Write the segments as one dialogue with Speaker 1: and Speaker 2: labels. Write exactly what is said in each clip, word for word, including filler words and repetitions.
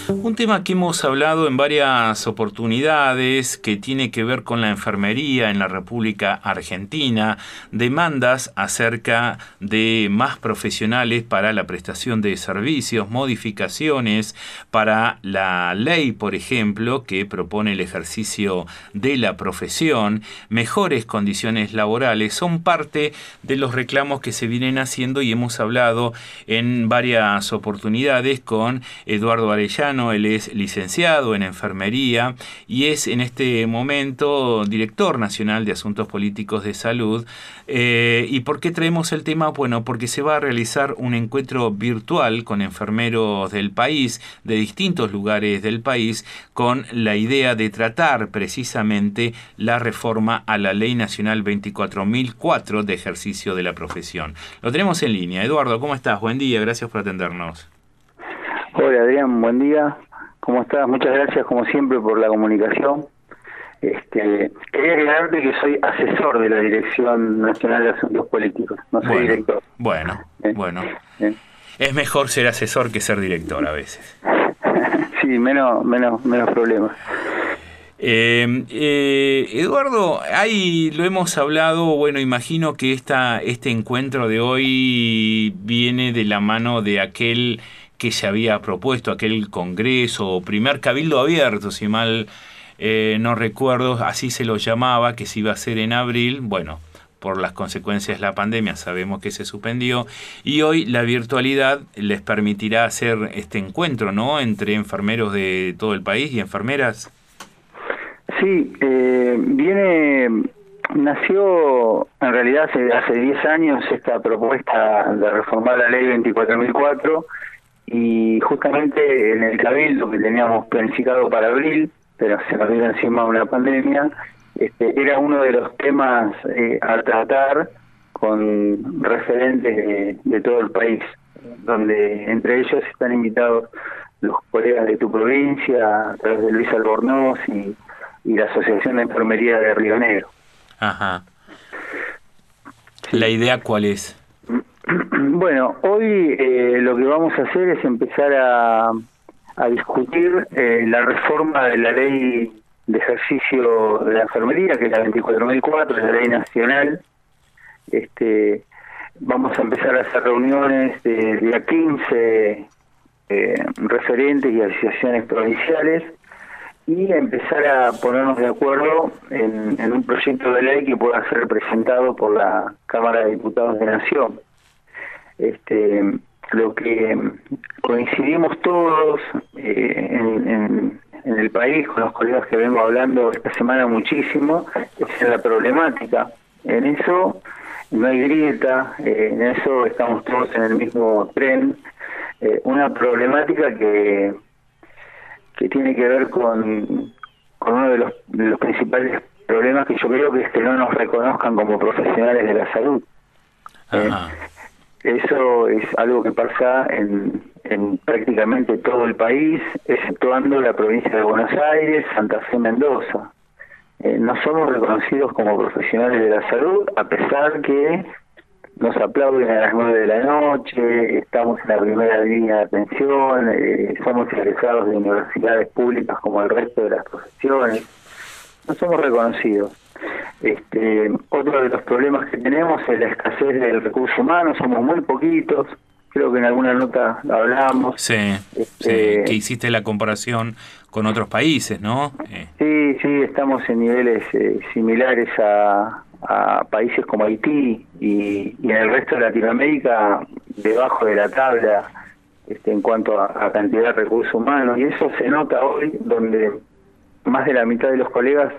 Speaker 1: Un tema que hemos hablado en varias oportunidades que tiene que ver con la enfermería en la República Argentina, demandas acerca de más profesionales para la prestación de servicios, modificaciones para la ley, por ejemplo, que propone el ejercicio de la profesión, mejores condiciones laborales, son parte de los reclamos que se vienen haciendo y hemos hablado en varias oportunidades con Eduardo Arellano. Él es licenciado en enfermería y es en este momento director nacional de Asuntos Políticos de Salud. Eh, ¿Y por qué traemos el tema? Bueno, porque se va a realizar un encuentro virtual con enfermeros del país, de distintos lugares del país, con la idea de tratar precisamente la reforma a la Ley Nacional veinticuatro mil cuatro de ejercicio de la profesión. Lo tenemos en línea. Eduardo, ¿cómo estás? Buen día, gracias por atendernos.
Speaker 2: Hola Adrián, buen día. ¿Cómo estás? Muchas gracias como siempre por la comunicación. Este, quería agregarte que soy asesor de la Dirección Nacional de Asuntos Políticos, no soy
Speaker 1: bueno,
Speaker 2: director.
Speaker 1: Bueno,
Speaker 2: ¿Eh?
Speaker 1: bueno.
Speaker 2: ¿Eh?
Speaker 1: Es mejor ser asesor que ser director a veces.
Speaker 2: Sí, menos, menos, menos problemas.
Speaker 1: Eh, eh, Eduardo, ahí lo hemos hablado, bueno, imagino que esta, este encuentro de hoy viene de la mano de aquel que se había propuesto, aquel congreso o primer cabildo abierto, si mal eh, no recuerdo, así se lo llamaba, que se iba a hacer en abril. Bueno, por las consecuencias de la pandemia sabemos que se suspendió y hoy la virtualidad les permitirá hacer este encuentro, ¿no?, entre enfermeros de todo el país y enfermeras.
Speaker 2: Sí, eh, viene, nació en realidad hace, hace diez años esta propuesta de reformar la ley veinticuatro mil cuatro y justamente en el cabildo que teníamos planificado para abril, pero se nos vino encima una pandemia, este, era uno de los temas eh, a tratar con referentes de, de todo el país, donde entre ellos están invitados los colegas de tu provincia, a través de Luis Albornoz y y la Asociación de Enfermería de Río Negro.
Speaker 1: Ajá.
Speaker 2: Sí.
Speaker 1: ¿La idea cuál es?
Speaker 2: Bueno, hoy eh, lo que vamos a hacer es empezar a, a discutir eh, la reforma de la ley de ejercicio de la enfermería, que es la veinticuatro mil cuatro, la ley nacional. Este, vamos a empezar a hacer reuniones de día quince, eh, referentes y asociaciones provinciales, y empezar a ponernos de acuerdo en, en un proyecto de ley que pueda ser presentado por la Cámara de Diputados de Nación. Este, lo que coincidimos todos eh, en, en, en el país, con los colegas que vengo hablando esta semana muchísimo, es en la problemática. En eso no hay grieta, eh, en eso estamos todos en el mismo tren. Eh, una problemática que que tiene que ver con, con uno de los, de los principales problemas que yo creo que es que no nos reconozcan como profesionales de la salud. Eh, eso es algo que pasa en, en prácticamente todo el país, exceptuando la provincia de Buenos Aires, Santa Fe, Mendoza. Eh, no somos reconocidos como profesionales de la salud, a pesar que nos aplauden a las nueve de la noche, estamos en la primera línea de atención, eh, somos egresados de universidades públicas como el resto de las profesiones, no somos reconocidos. Este, otro de los problemas que tenemos es la escasez del recurso humano, somos muy poquitos, creo que en alguna nota hablamos.
Speaker 1: Sí,
Speaker 2: este,
Speaker 1: sí, que hiciste la comparación con otros países, ¿no? Eh.
Speaker 2: Sí, sí, estamos en niveles eh, similares a... a países como Haití y, y en el resto de Latinoamérica debajo de la tabla este, en cuanto a, a cantidad de recursos humanos, y eso se nota hoy, donde más de la mitad de los colegas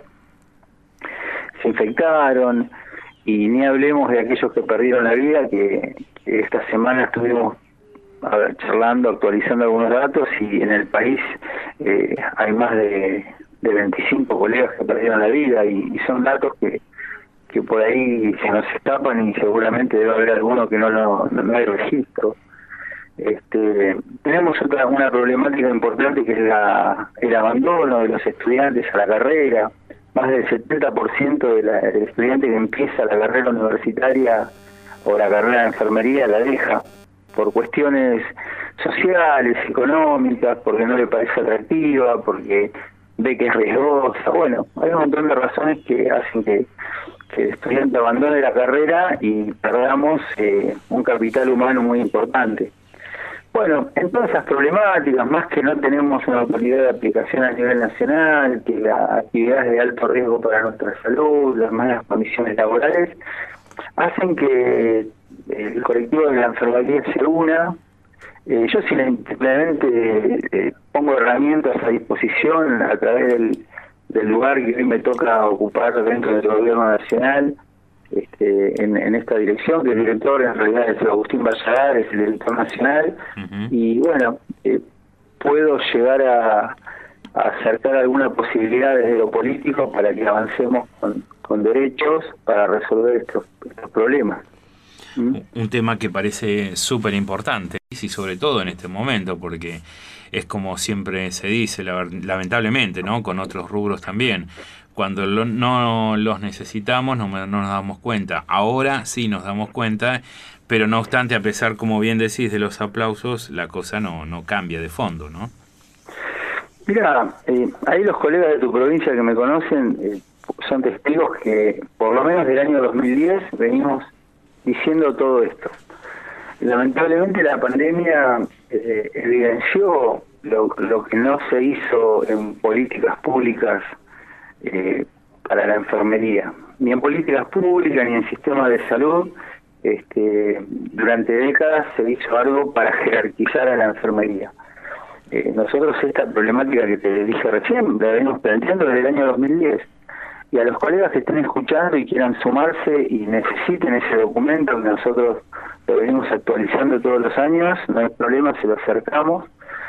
Speaker 2: se infectaron, y ni hablemos de aquellos que perdieron la vida, que, que esta semana estuvimos a ver, charlando, actualizando algunos datos, y en el país eh, hay más de, de veinticinco colegas que perdieron la vida, y, y son datos que que por ahí se nos escapan y seguramente debe haber alguno que no no, no hay registro. Este, tenemos otra una problemática importante que es la el abandono de los estudiantes a la carrera. Más del setenta por ciento de la, del estudiante que empieza la carrera universitaria o la carrera de enfermería la deja por cuestiones sociales, económicas, porque no le parece atractiva, porque ve que es riesgosa. Bueno, hay un montón de razones que hacen que, que el estudiante abandone la carrera y perdamos eh, un capital humano muy importante. Bueno, en todas esas problemáticas, más que no tenemos una autoridad de aplicación a nivel nacional, que las actividades de alto riesgo para nuestra salud, las malas condiciones laborales, hacen que el colectivo de la enfermería se una. Eh, yo simplemente eh, pongo herramientas a disposición a través del, del lugar que hoy me toca ocupar dentro del gobierno nacional, este, en, en esta dirección, que el director en realidad es Agustín Valladares, es el director nacional, uh-huh. Y bueno, eh, puedo llegar a, a acercar alguna posibilidad desde lo político para que avancemos con, con derechos para resolver estos, estos problemas.
Speaker 1: Un tema que parece súper importante, y sobre todo en este momento, porque es como siempre se dice, lamentablemente, ¿no? Con otros rubros también. Cuando lo, no los necesitamos no, no nos damos cuenta. Ahora sí nos damos cuenta, pero no obstante, a pesar, como bien decís, de los aplausos, la cosa no, no cambia de fondo, ¿no?
Speaker 2: Mira, eh, ahí los colegas de tu provincia que me conocen eh, son testigos que por lo menos del año dos mil diez venimos diciendo todo esto. Lamentablemente la pandemia eh, evidenció lo, lo que no se hizo en políticas públicas eh, para la enfermería, ni en políticas públicas ni en sistemas de salud. Este, durante décadas se hizo algo para jerarquizar a la enfermería. Eh, nosotros esta problemática que te dije recién la venimos planteando desde el año dos mil diez. Y a los colegas que estén escuchando y quieran sumarse y necesiten ese documento que nosotros lo venimos actualizando todos los años, no hay problema, se lo acercamos,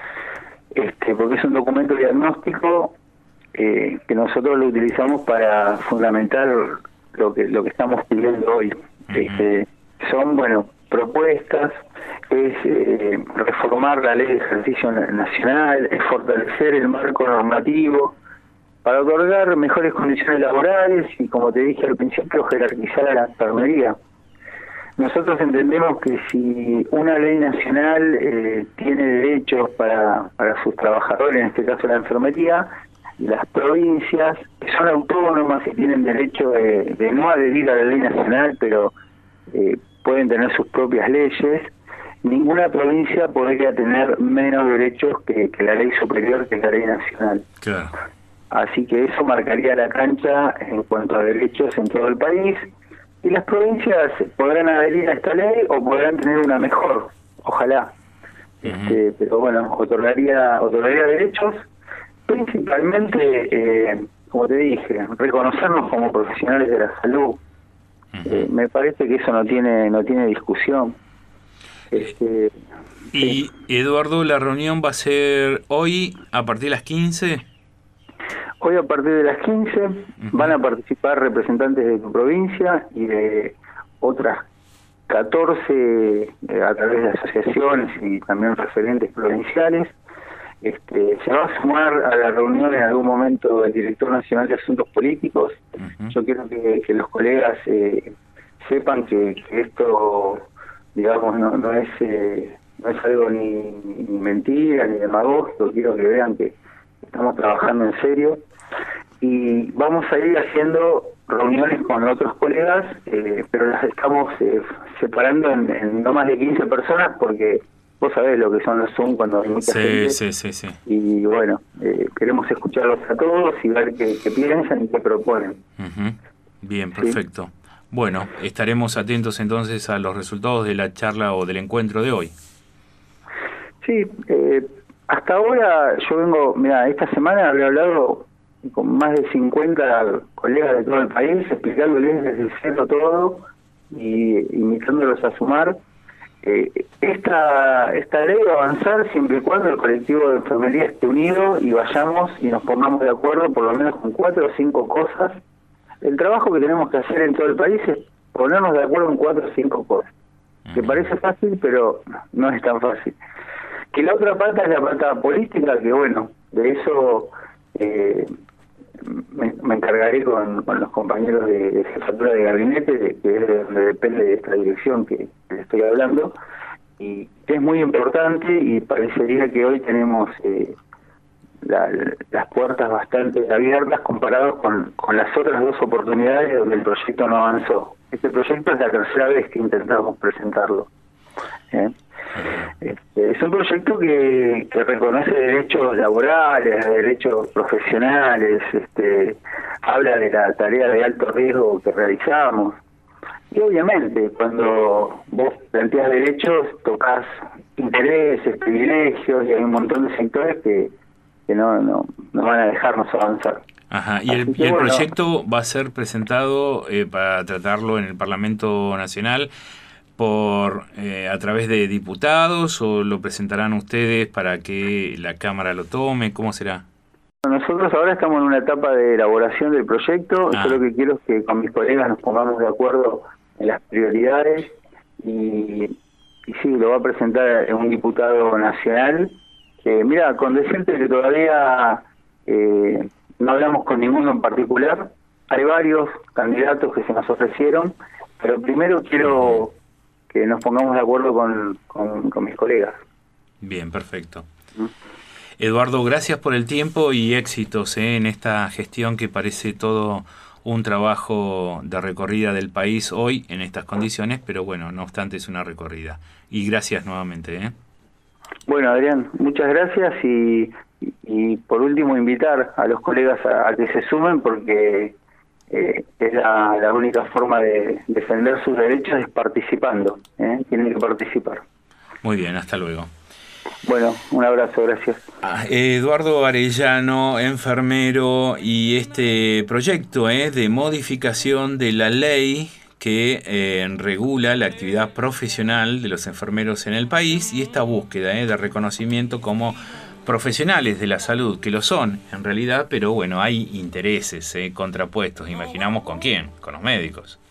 Speaker 2: este, porque es un documento diagnóstico eh, que nosotros lo utilizamos para fundamentar lo que lo que estamos pidiendo hoy. Uh-huh. Este, son, bueno, propuestas, es eh, reformar la ley de ejercicio nacional, es fortalecer el marco normativo, para otorgar mejores condiciones laborales y, como te dije al principio, jerarquizar a la enfermería. Nosotros entendemos que si una ley nacional eh, tiene derechos para, para sus trabajadores, en este caso la enfermería, las provincias, que son autónomas y tienen derecho de, de no adherir a la ley nacional, pero eh, pueden tener sus propias leyes, ninguna provincia podría tener menos derechos que, que la ley superior, que es la ley nacional.
Speaker 1: Claro.
Speaker 2: Así que eso marcaría la cancha en cuanto a derechos en todo el país, y las provincias podrán adherir a esta ley o podrán tener una mejor, ojalá. Uh-huh. Este, pero bueno, otorgaría otorgaría derechos, principalmente, eh, como te dije, reconocernos como profesionales de la salud. Uh-huh. Eh, me parece que eso no tiene no tiene discusión. Este,
Speaker 1: y sí. Eduardo, ¿la reunión va a ser hoy a partir de las quince?
Speaker 2: Hoy a partir de las quince uh-huh. van a participar representantes de tu provincia y de otras catorce eh, a través de asociaciones y también referentes provinciales. Este, se va a sumar a la reunión en algún momento el director nacional de Asuntos Políticos. Uh-huh. Yo quiero que, que los colegas eh, sepan que, que esto, digamos, no, no es eh, no es algo ni, ni mentira ni demagógico. Quiero que vean que estamos trabajando en serio y vamos a ir haciendo reuniones con otros colegas, eh, pero las estamos eh, separando en, en no más de quince personas, porque vos sabés lo que son los Zoom cuando hay mucha
Speaker 1: sí,
Speaker 2: gente.
Speaker 1: Sí, sí, sí.
Speaker 2: Y bueno, eh, queremos escucharlos a todos y ver qué, qué piensan y qué proponen.
Speaker 1: Uh-huh. Bien, perfecto. ¿Sí? Bueno, estaremos atentos entonces a los resultados de la charla o del encuentro de hoy.
Speaker 2: Sí, eh, hasta ahora yo vengo, mira, esta semana habré hablado con más de cincuenta colegas de todo el país, explicándoles desde cero todo y invitándolos a sumar. Eh, esta esta ley va a avanzar siempre y cuando el colectivo de enfermería esté unido y vayamos y nos pongamos de acuerdo por lo menos con cuatro o cinco cosas. El trabajo que tenemos que hacer en todo el país es ponernos de acuerdo en cuatro o cinco cosas, que parece fácil, pero no es tan fácil. Que la otra pata es la pata política, que bueno, de eso eh, me, me encargaré con, con los compañeros de, de jefatura de gabinete, de, que es de donde depende de esta dirección que les estoy hablando, y es muy importante, y parecería que hoy tenemos eh, la, las puertas bastante abiertas comparados con, con las otras dos oportunidades donde el proyecto no avanzó. Este proyecto es la tercera vez que intentamos presentarlo. ¿eh? Este, es un proyecto que, que reconoce derechos laborales, derechos profesionales, este, habla de la tarea de alto riesgo que realizamos. Y obviamente, cuando vos planteas derechos, tocas intereses, privilegios, y hay un montón de sectores que, que no, no, no van a dejarnos avanzar.
Speaker 1: Ajá. ¿Y el, y el bueno, proyecto va a ser presentado eh, para tratarlo en el Parlamento Nacional por eh, a través de diputados, o lo presentarán ustedes para que la Cámara lo tome? ¿Cómo será?
Speaker 2: Nosotros ahora estamos en una etapa de elaboración del proyecto.
Speaker 1: Ah.
Speaker 2: Yo lo que quiero es que con mis colegas nos pongamos de acuerdo en las prioridades, y, y sí, lo va a presentar un diputado nacional. Eh, mira, con decirte que todavía eh, no hablamos con ninguno en particular. Hay varios candidatos que se nos ofrecieron, pero primero quiero que nos pongamos de acuerdo con, con, con mis colegas.
Speaker 1: Bien, perfecto. ¿Mm? Eduardo, gracias por el tiempo y éxitos ¿eh? en esta gestión, que parece todo un trabajo de recorrida del país hoy en estas condiciones, pero bueno, no obstante es una recorrida. Y gracias nuevamente. ¿eh?
Speaker 2: Bueno, Adrián, muchas gracias, y, y, y por último invitar a los colegas a, a que se sumen, porque eh, es la, la única forma de defender sus derechos, es participando. ¿eh? Tienen que participar.
Speaker 1: Muy bien, hasta luego.
Speaker 2: Bueno, un abrazo, gracias.
Speaker 1: Ah, Eduardo Arellano, enfermero, y este proyecto eh, de modificación de la ley que eh, regula la actividad profesional de los enfermeros en el país, y esta búsqueda eh, de reconocimiento como profesionales de la salud, que lo son en realidad, pero bueno, hay intereses eh, contrapuestos. Imaginamos con quién, con los médicos.